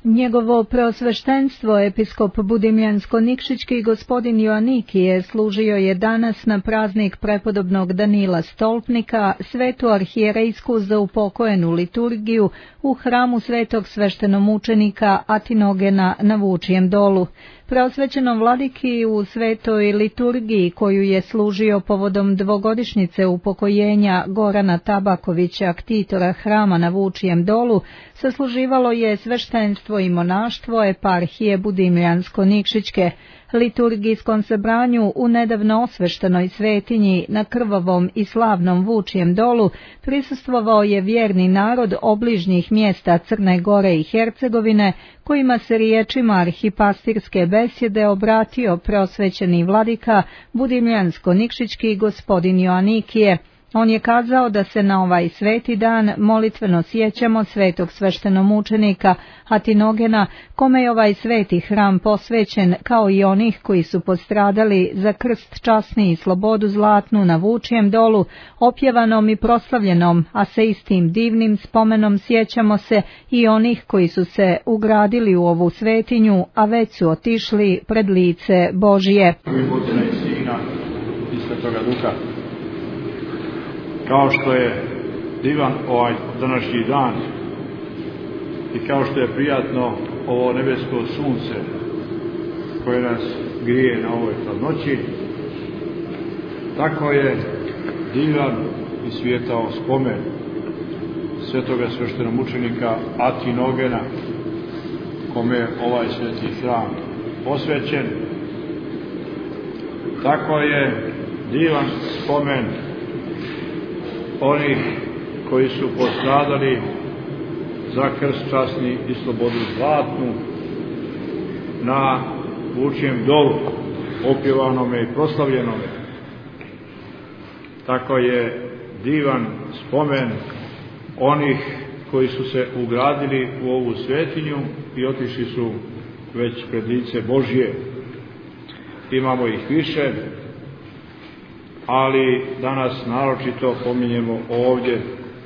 Njegovo preosveštenstvo episkop Budimljansko-Nikšićki gospodin Joanikije služio je danas na praznik prepodobnog Danila Stolpnika svetu arhijerejsku zaupokojenu liturgiju u hramu svetog sveštenomučenika Atinogena na Vučijem dolu. Preosvećenom vladiki u svetoj liturgiji koju je služio povodom dvogodišnjice upokojenja Gorana Tabakovića, ktitora hrama na Vučijem dolu, sasluživalo je sveštenstvo i monaštvo eparhije Budimljansko-Nikšićke. Liturgijskom sabranju u nedavno osveštenoj svetinji na krvavom i slavnom Vučijem dolu prisustvovao je vjerni narod obližnjih mjesta Crne Gore i Hercegovine, kojima se riječima arhipastirske besjede obratio preosvećeni vladika Budimljansko-Nikšićki gospodin Joanikije. On je kazao da se na ovaj sveti dan molitveno sjećamo svetog sveštenomučenika Atinogena, kome je ovaj sveti hram posvećen, kao i onih koji su postradali za krst časni i slobodu zlatnu na Vučijem dolu, opjevanom i proslavljenom, a se istim divnim spomenom sjećamo se i onih koji su se ugradili u ovu svetinju, a već su otišli pred lice Božije. Kao što je divan ovaj današnji dan i kao što je prijatno ovo nebesko sunce koje nas grije na ovoj hladnoći, tako je divan i svijetao spomen svetoga sveštenomučenika Atinogena, kome je ovaj sveti hram posvećen. Tako je divan spomen onih koji su postradali za krst časni i slobodu zlatnu na Vučijem dolu, opjevanome i proslavljenome. Tako je divan spomen onih koji su se ugradili u ovu svetinju i otišli su već pred lice Božje. Imamo ih više, ali danas naročito pominjemo ovdje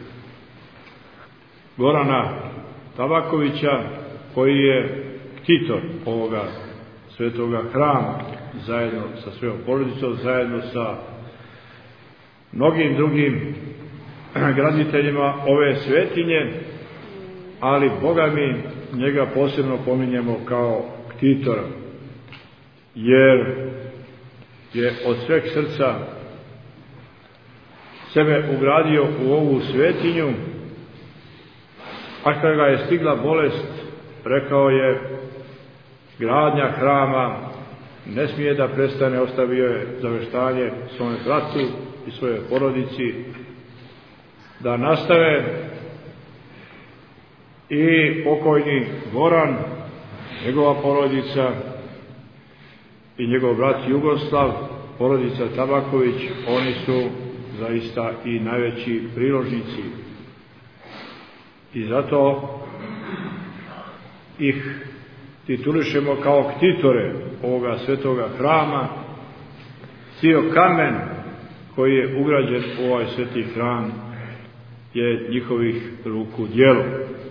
Gorana Tabakovića, koji je ktitor ovoga svetoga hrama, zajedno sa svojom porodicom, zajedno sa mnogim drugim graditeljima ove svetinje, ali Boga mi njega posebno pominjemo kao ktitora, jer je od sveg srca sebe ugradio u ovu svetinju, a kada ga je stigla bolest, rekao je: gradnja hrama ne smije da prestane, ostavio je zaveštanje svome bratu i svojoj porodici da nastave. I pokojni Goran, njegova porodica i njegov brat Jugoslav, porodica Tabaković, oni su zaista i najveći priložnici. I zato ih titulišemo kao ktitore ovoga svetoga hrama. Cijel kamen koji je ugrađen u ovaj sveti hram je njihovih ruku djelo.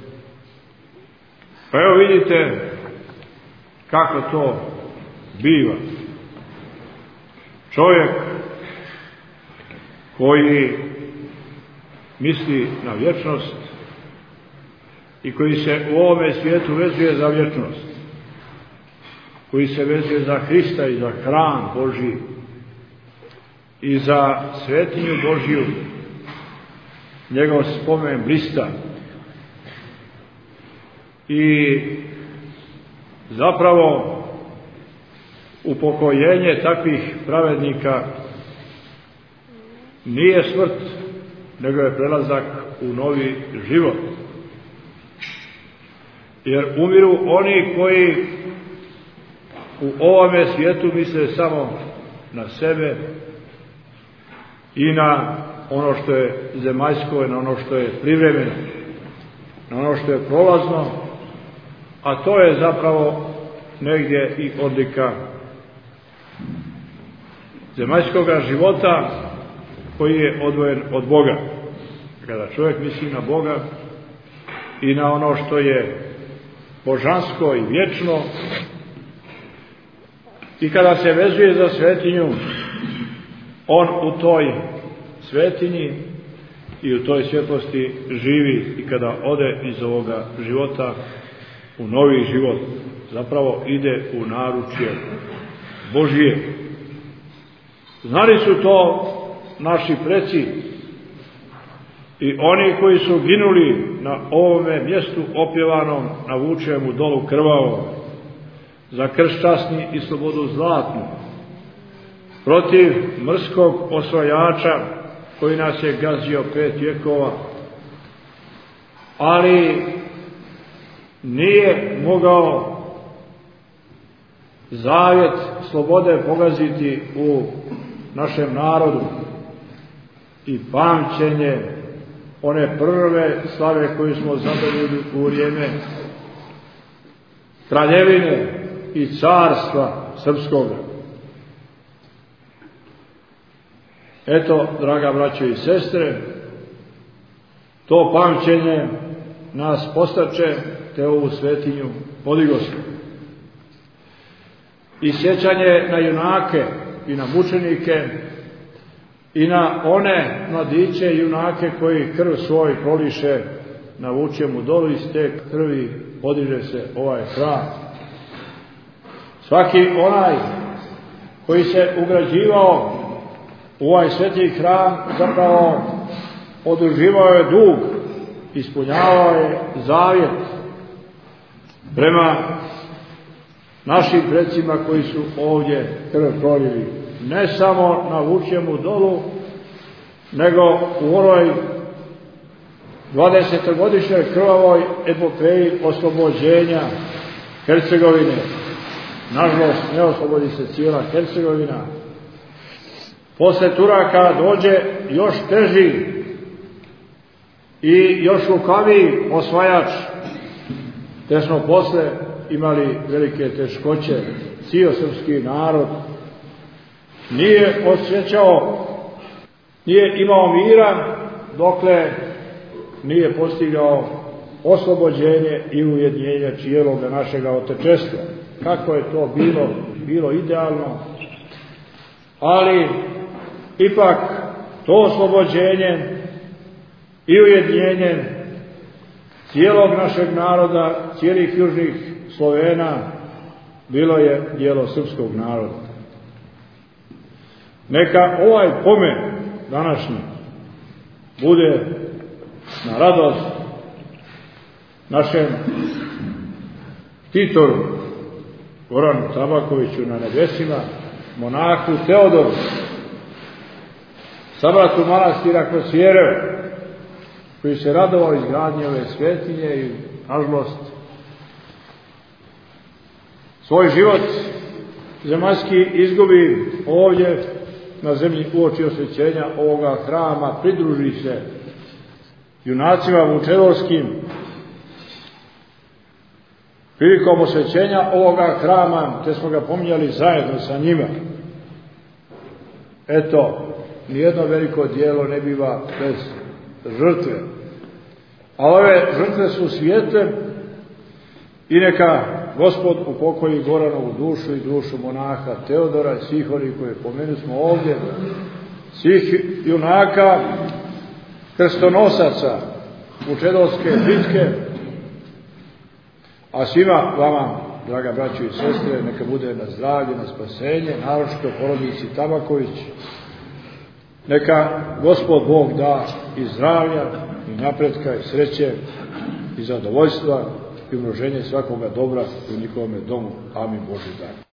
Pa evo vidite kako to biva. Čovjek koji misli na vječnost i koji se u ovome svijetu vezuje za vječnost, koji se vezuje za Hrista i za hram Božji i za svetinju Božju, njegov spomen blista. I zapravo upokojenje takvih pravednika nije smrt, nego je prelazak u novi život. Jer umiru oni koji u ovome svijetu misle samo na sebe i na ono što je zemaljsko, na ono što je privremeno, na ono što je prolazno, a to je zapravo negdje i odlika zemaljskoga života koji je odvojen od Boga. Kada čovjek misli na Boga i na ono što je božansko i vječno, i kada se vezuje za svetinju, on u toj svetinji i u toj svjetlosti živi, i kada ode iz ovoga života u novi život, zapravo ide u naručje Božije. Znali su to naši preci i oni koji su ginuli na ovome mjestu opjevanom na Vučjemu dolu krvavom za krst časni i slobodu zlatnu, protiv mrskog osvajača koji nas je gazio 5 vjekova, ali nije mogao zavjet slobode pogaziti u našem narodu i pamćenje one prve slave koju smo zabavili u vrijeme kraljevine i carstva srpskoga. Eto, draga braćo i sestre, to pamćenje nas postače, te ovu svetinju podigosmo. I sjećanje na junake i na mučenike i na one mladiće i junake koji krv svoj proliše na Vučjemu dolu, iz te krvi podiže se ovaj hram. Svaki onaj koji se ugrađivao u ovaj sveti hram zapravo oduživao je dug, ispunjavao je zavjet prema našim predsima koji su ovdje krv prolili, ne samo na Vučjemu dolu, nego u onoj 20-godišnjoj krvavoj epopeji oslobođenja Hercegovine. Nažalost, ne oslobodi se cijela Hercegovina. Posle Turaka dođe još teži i još lukaviji osvajač, te smo posle imali velike teškoće. Cijel srpski narod nije osjećao, nije imao mira dokle nije postigao oslobođenje i ujedinjenje cijeloga našega otečestva. Kako je to bilo idealno, ali ipak to oslobođenje i ujedinjenje cijelog našeg naroda, cijelih južnih Slovena, bilo je djelo srpskog naroda. Neka ovaj pomen današnji bude na radost našem Titoru Goranu Tabakoviću na nebesima, monahu Teodoru, sabratu manastira Kosjerev, koji se radovao izgradnji ove svetinje i, nažalost, svoj život zemaljski izgubi ovdje na zemlji uoči osvećenja ovoga hrama, pridruži se junacima vučedorskim prilikom osvećenja ovoga hrama, te smo ga pominjali zajedno sa njima. Eto, nijedno veliko djelo ne biva bez žrtve, a ove žrtve su svijetle, i neka Gospod upokoji Goranovu dušu i dušu monaha Teodora i svih onih koje pomenuli smo ovdje, svih junaka, krstonosaca Vučedolske bitke, a svima vama, draga braćo i sestre, neka bude na zdravlje, na spasenje, naročito porodici Tabaković. Neka Gospod Bog da i zdravlja, i napretka, i sreće, i zadovoljstva, i umnoženje svakoga dobra u njihovome domu. Amin. Božji dar.